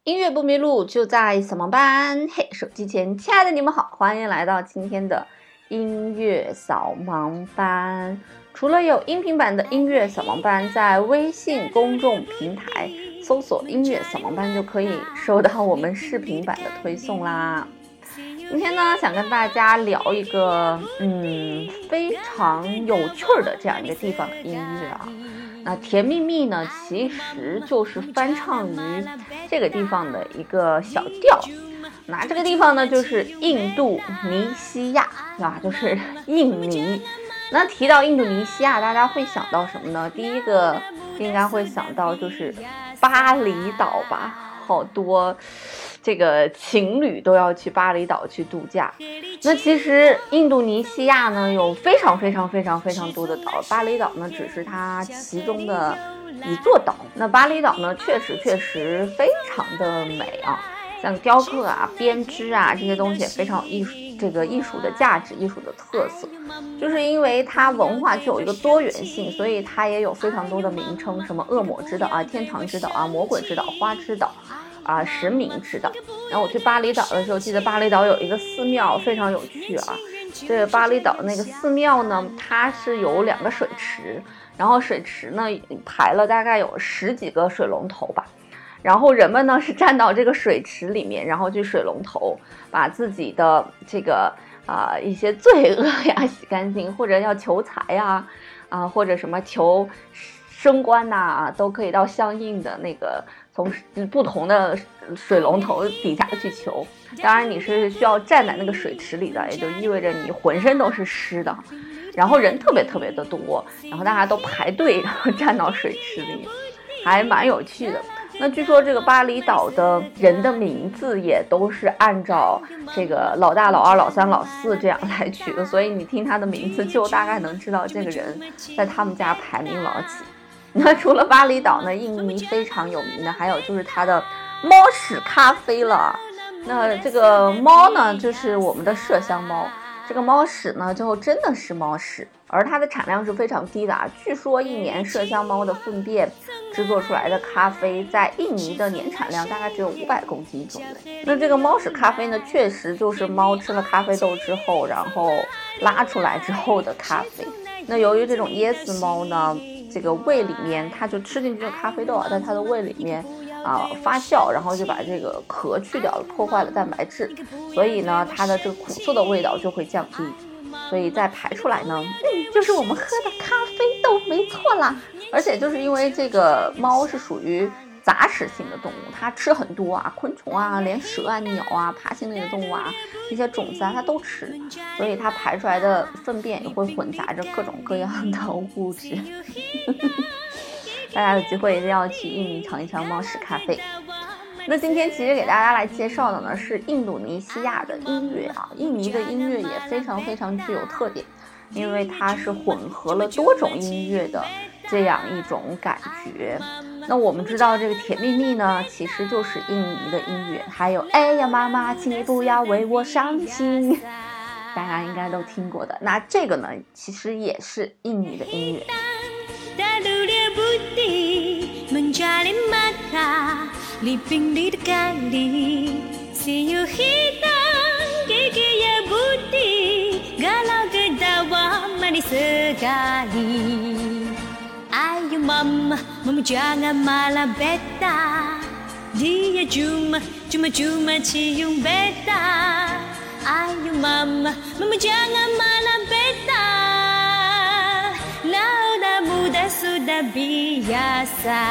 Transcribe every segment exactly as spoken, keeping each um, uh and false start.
音乐不迷路，就在扫盲班。嘿，手机前亲爱的你们好，欢迎来到今天的音乐扫盲班。除了有音频版的音乐扫盲班，在微信公众平台搜索音乐扫盲班就可以收到我们视频版的推送啦。今天呢，想跟大家聊一个嗯非常有趣的这样一个地方的音乐啊。那甜蜜蜜呢，其实就是翻唱于这个地方的一个小调。那这个地方呢，就是印度尼西亚，啊，就是印尼。那提到印度尼西亚，大家会想到什么呢？第一个应该会想到就是巴厘岛吧，好多这个情侣都要去巴厘岛去度假。那其实印度尼西亚呢有非常非常非常非常多的岛，巴厘岛呢只是它其中的一座岛。那巴厘岛呢确实确实非常的美啊，像雕刻啊、编织啊这些东西也非常有艺术这个艺术的价值、艺术的特色。就是因为它文化具有一个多元性，所以它也有非常多的名称，什么恶魔之岛啊、天堂之岛啊、魔鬼之岛、花之岛啊、神明之岛。然后我去巴厘岛的时候，记得巴厘岛有一个寺庙非常有趣啊。这个巴厘岛那个寺庙呢，它是有两个水池，然后水池呢排了大概有十几个水龙头吧。然后人们呢是站到这个水池里面，然后去水龙头把自己的这个啊、呃、一些罪恶呀洗干净，或者要求财呀啊、呃、或者什么求升官呐、啊，都可以到相应的那个从不同的水龙头底下去求。当然你是需要站在那个水池里的，也就意味着你浑身都是湿的，然后人特别特别的多，然后大家都排队然后站到水池里，还蛮有趣的。那据说这个巴厘岛的人的名字也都是按照这个老大、老二、老三、老四这样来取的，所以你听他的名字就大概能知道这个人在他们家排名老几。那除了巴厘岛呢，印尼非常有名的还有就是它的猫屎咖啡了。那这个猫呢，就是我们的麝香猫，这个猫屎呢就真的是猫屎，而它的产量是非常低的啊。据说一年麝香猫的粪便制作出来的咖啡在印尼的年产量大概只有五百公斤左右。那这个猫屎咖啡呢，确实就是猫吃了咖啡豆之后然后拉出来之后的咖啡。那由于这种椰子猫呢，这个胃里面它就吃进去的咖啡豆啊，在它的胃里面啊发酵，然后就把这个壳去掉了，破坏了蛋白质，所以呢它的这个苦涩的味道就会降低，所以再排出来呢，嗯，就是我们喝的咖啡豆，没错啦。而且就是因为这个猫是属于杂食性的动物，它吃很多啊，昆虫啊，连蛇啊、鸟啊、爬行类的动物啊，这些种子啊它都吃，所以它排出来的粪便也会混杂着各种各样的物质。大家有机会一定要去印尼尝一尝猫屎咖啡。那今天其实给大家来介绍的呢是印度尼西亚的音乐啊，印尼的音乐也非常非常具有特点，因为它是混合了多种音乐的这样一种感觉。那我们知道这个甜蜜蜜呢其实就是印尼的音乐，还有哎呀妈妈请你不要为我伤心，大家应该都听过的。那这个呢其实也是印尼的音乐。 Ayo mama, mama jangan malah beta. Dia cuma, cuma cuma cium beta. Ayo mama, mama jangan malah beta. Now muda sudah biasa.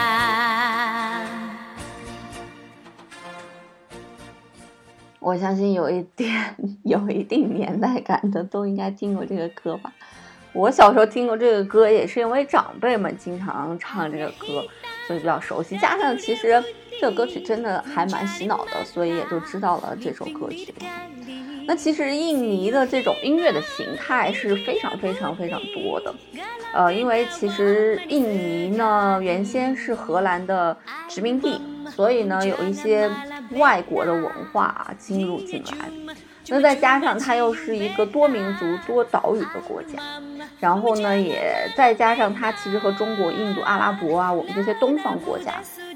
我相信有一点有一定年代感的都应该听过这个歌吧。我小时候听过这个歌，也是因为长辈们经常唱这个歌，所以比较熟悉。加上其实这个歌曲真的还蛮洗脑的，所以也就知道了这首歌曲。那其实印尼的这种音乐的形态是非常非常非常多的，呃，因为其实印尼呢原先是荷兰的殖民地，所以呢有一些外国的文化进入进来。那再加上它又是一个多民族多岛屿的国家，然后呢也再加上它其实和中国、印度、阿拉伯啊我们这些东方国家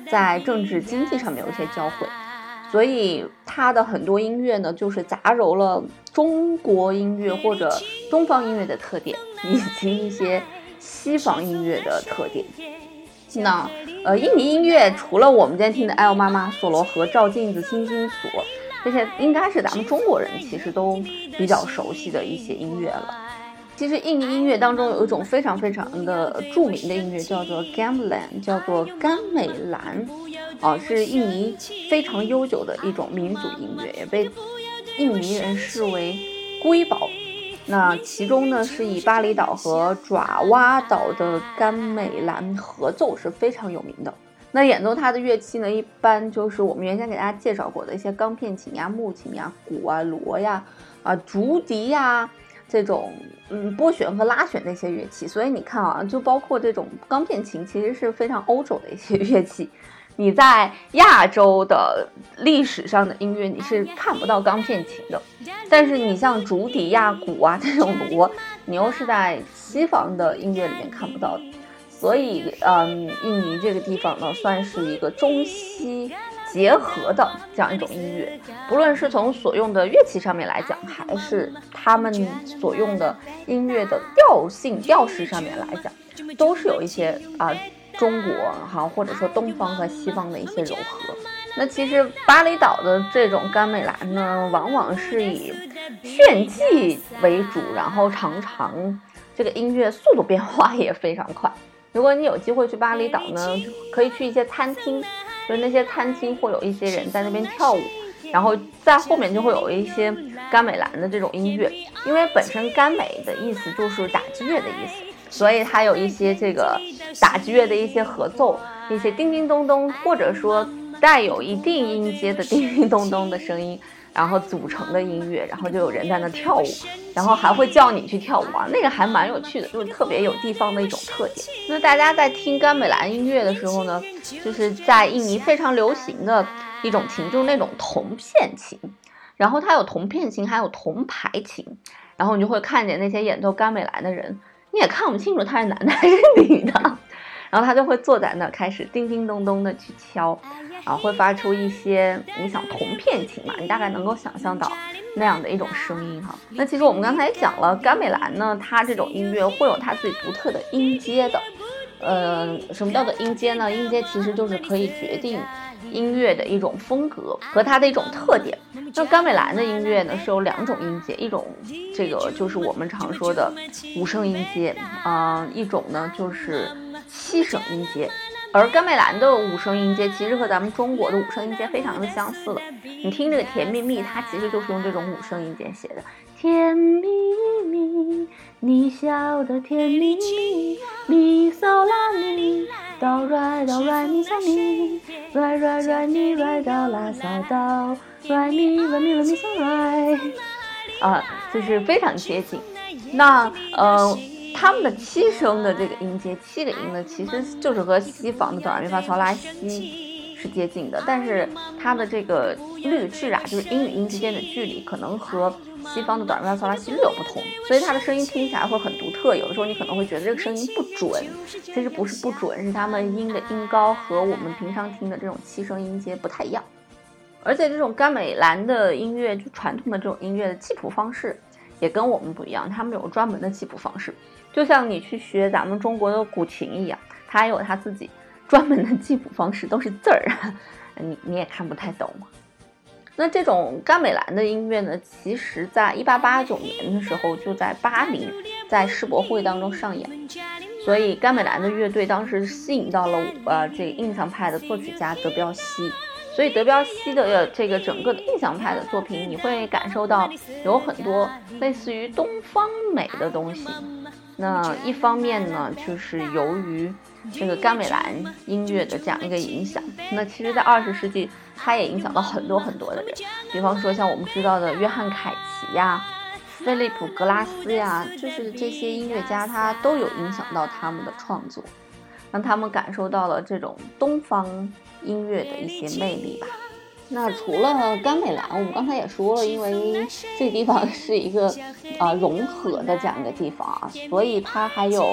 在政治经济上面有一些交汇，所以他的很多音乐呢，就是杂糅了中国音乐或者东方音乐的特点，以及一些西方音乐的特点。那呃，印尼音乐除了我们今天听的 L 妈妈、索罗和、照镜子、星星锁，这些应该是咱们中国人其实都比较熟悉的一些音乐了。其实印尼音乐当中有一种非常非常的著名的音乐叫做 Gamelan， 叫做甘美兰，啊，是印尼非常悠久的一种民族音乐，也被印尼人视为瑰宝。那其中呢，是以巴厘岛和爪哇岛的甘美兰合奏是非常有名的。那演奏它的乐器呢，一般就是我们原先给大家介绍过的一些钢片琴呀、木琴呀、鼓啊、锣呀、啊竹笛呀这种嗯拨弦和拉弦的一些乐器。所以你看啊，就包括这种钢片琴，其实是非常欧洲的一些乐器。你在亚洲的历史上的音乐你是看不到钢片琴的，但是你像竹笛呀、鼓啊这种锣，你又是在西方的音乐里面看不到的。所以嗯，印尼这个地方呢，算是一个中西结合的这样一种音乐，不论是从所用的乐器上面来讲，还是他们所用的音乐的调性调式上面来讲，都是有一些啊、呃、中国哈或者说东方和西方的一些柔和。那其实巴厘岛的这种甘美兰呢，往往是以炫技为主，然后常常这个音乐速度变化也非常快。如果你有机会去巴厘岛呢，可以去一些餐厅，就是那些餐厅会有一些人在那边跳舞，然后在后面就会有一些甘美兰的这种音乐，因为本身甘美的意思就是打击乐的意思，所以它有一些这个打击乐的一些合奏，一些叮叮咚咚，或者说带有一定音阶的叮叮咚咚的声音，然后组成的音乐，然后就有人在那跳舞，然后还会叫你去跳舞啊，那个还蛮有趣的，就是特别有地方的一种特点。那大家在听甘美兰音乐的时候呢，就是在印尼非常流行的一种琴，就是那种铜片琴，然后它有铜片琴，还有铜牌琴，然后你就会看见那些演奏甘美兰的人，你也看不清楚他是男的还是女的，然后他就会坐在那开始叮叮咚咚的去敲，啊，会发出一些你想铜片琴嘛，你大概能够想象到那样的一种声音哈。那其实我们刚才讲了，甘美兰呢，它这种音乐会有它自己独特的音阶的。呃，什么叫做音阶呢？音阶其实就是可以决定音乐的一种风格和它的一种特点。那甘美兰的音乐呢是有两种音阶，一种这个就是我们常说的五声音阶，啊、呃，一种呢就是七声音阶。而甘美兰的五声音阶其实和咱们中国的五声音阶非常的相似了。你听这个甜蜜蜜，它其实就是用这种五声音阶写的。甜蜜蜜，你笑得甜蜜蜜，咪嗦啦咪，哆来哆来咪嗦咪，来来来咪来哆啦嗦哆，来咪来咪来咪嗦来，啊，就是非常接近。那呃。他们的七声的这个音阶，七个音呢，其实就是和西方的哆来咪发嗦拉西是接近的，但是它的这个律制啊，就是音与音之间的距离，可能和西方的哆来咪发嗦拉西略有不同，所以它的声音听起来会很独特。有的时候你可能会觉得这个声音不准，其实不是不准，是他们音的音高和我们平常听的这种七声音阶不太一样。而且这种甘美兰的音乐，就传统的这种音乐的记谱方式也跟我们不一样，他们有专门的记谱方式，就像你去学咱们中国的古琴一样，它也有它自己专门的记谱方式，都是字儿，你你也看不太懂。那这种甘美兰的音乐呢，其实在一八八九年的时候就在巴黎在世博会当中上演，所以甘美兰的乐队当时吸引到了呃这个印象派的作曲家德彪西。所以德彪西的这个整个的印象派的作品，你会感受到有很多类似于东方美的东西。那一方面呢，就是由于这个甘美兰音乐的这样一个影响，那其实在二十世纪它也影响到很多很多的人，比方说像我们知道的约翰凯奇呀、菲利普格拉斯呀，就是这些音乐家他都有影响到他们的创作，让他们感受到了这种东方音乐的一些魅力吧。那除了甘美兰，我们刚才也说了，因为这个地方是一个呃融合的这样一个地方啊，所以它还有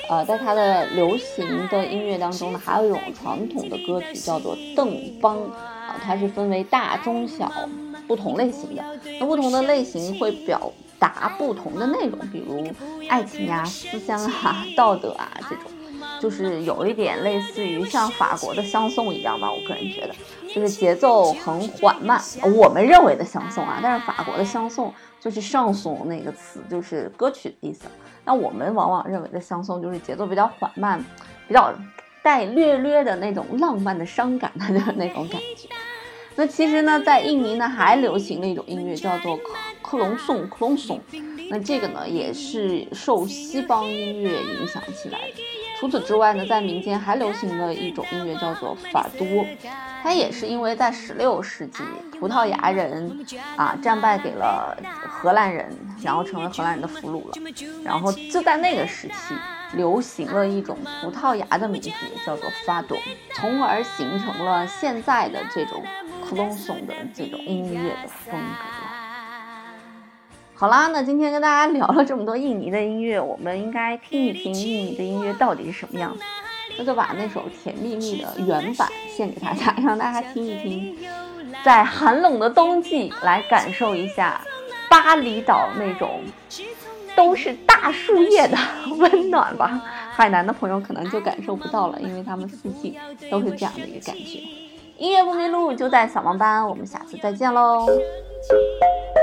呃，在它的流行的音乐当中呢，还有一种传统的歌曲叫做邓梆啊，它是分为大、中、小不同类型的。那不同的类型会表达不同的内容，比如爱情啊、思乡啊、道德啊这种，就是有一点类似于像法国的香颂一样吧，我个人觉得，就是节奏很缓慢，我们认为的香颂啊，但是法国的香颂就是上颂那个词，就是歌曲的意思。那我们往往认为的香颂就是节奏比较缓慢，比较带略略的那种浪漫的伤感的那种感觉。那其实呢，在印尼呢还流行了一种音乐叫做克隆颂，克隆颂。那这个呢也是受西方音乐影响起来的。除此之外呢，在民间还流行了一种音乐叫做法多，它也是因为在十六世纪葡萄牙人啊战败给了荷兰人，然后成为荷兰人的俘虏了，然后就在那个时期流行了一种葡萄牙的名字叫做法多，从而形成了现在的这种克隆颂的这种音乐的风格。好啦，那今天跟大家聊了这么多印尼的音乐，我们应该听一听印尼的音乐到底是什么样子。那就把那首《甜蜜蜜》的原版献给大家，让大家听一听，在寒冷的冬季来感受一下巴厘岛那种都是大树叶的温暖吧。海南的朋友可能就感受不到了，因为他们四季都是这样的一个感觉。音乐不迷路就在小盲班，我们下次再见喽。